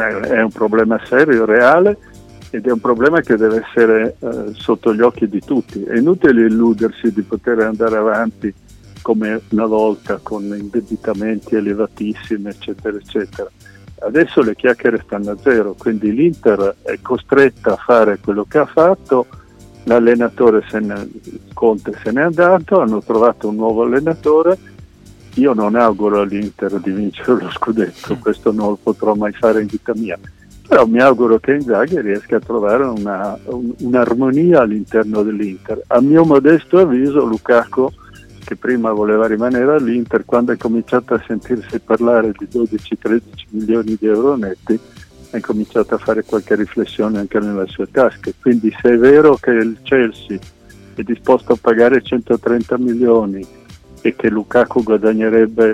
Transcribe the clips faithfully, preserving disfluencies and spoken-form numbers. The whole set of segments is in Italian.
è un problema serio, reale, ed è un problema che deve essere eh, sotto gli occhi di tutti. È inutile illudersi di poter andare avanti come una volta con indebitamenti elevatissimi, eccetera, eccetera. Adesso le chiacchiere stanno a zero, quindi l'Inter è costretta a fare quello che ha fatto, l'allenatore se ne, Conte se n'è andato, hanno trovato un nuovo allenatore. Io non auguro all'Inter di vincere lo scudetto, questo non lo potrò mai fare in vita mia, però mi auguro che Inzaghi riesca a trovare una, un, un'armonia all'interno dell'Inter. A mio modesto avviso Lukaku, che prima voleva rimanere all'Inter, quando è cominciato a sentirsi parlare di dodici tredici milioni di euro netti, ha cominciato a fare qualche riflessione anche nelle sue tasche. Quindi se è vero che il Chelsea è disposto a pagare centotrenta milioni e che Lukaku guadagnerebbe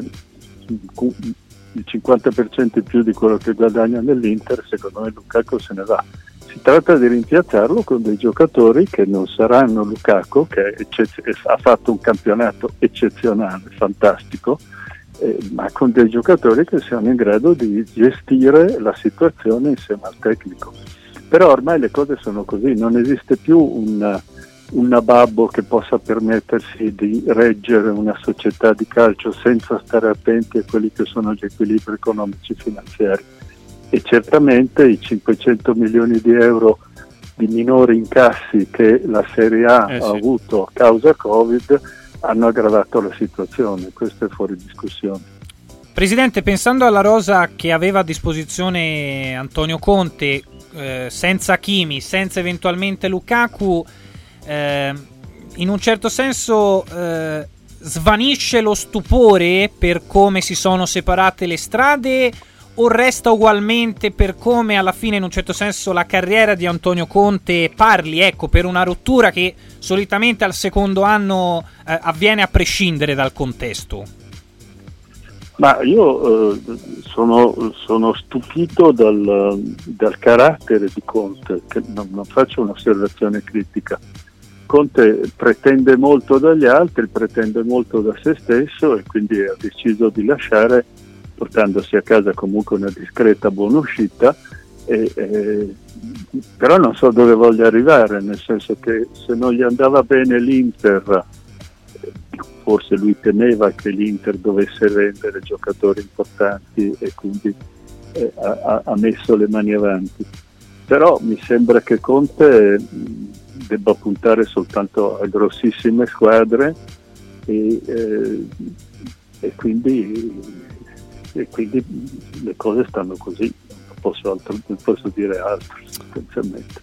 il cinquanta per cento in più di quello che guadagna nell'Inter, secondo me Lukaku se ne va. Si tratta di rimpiazzarlo con dei giocatori che non saranno Lukaku, che eccez- ha fatto un campionato eccezionale, fantastico, eh, ma con dei giocatori che siano in grado di gestire la situazione insieme al tecnico. Però ormai le cose sono così, non esiste più un, un nababbo che possa permettersi di reggere una società di calcio senza stare attenti a quelli che sono gli equilibri economici e finanziari. E certamente i cinquecento milioni di euro di minori incassi che la Serie A eh sì. ha avuto a causa Covid hanno aggravato la situazione, questo è fuori discussione. Presidente, pensando alla rosa che aveva a disposizione Antonio Conte, eh, senza Hakimi, senza eventualmente Lukaku, eh, in un certo senso eh, svanisce lo stupore per come si sono separate le strade, o resta ugualmente per come alla fine in un certo senso la carriera di Antonio Conte parli, ecco, per una rottura che solitamente al secondo anno eh, avviene a prescindere dal contesto? Ma io eh, sono, sono stupito dal, dal carattere di Conte, che non, non faccio un'osservazione critica. Conte pretende molto dagli altri, pretende molto da se stesso e quindi ha deciso di lasciare, portandosi a casa comunque una discreta buona uscita, e, e, però non so dove voglia arrivare, nel senso che se non gli andava bene l'Inter, forse lui temeva che l'Inter dovesse vendere giocatori importanti e quindi eh, ha, ha messo le mani avanti. Però mi sembra che Conte debba puntare soltanto a grossissime squadre e, eh, e quindi e quindi le cose stanno così, non posso, altro, non posso dire altro sostanzialmente.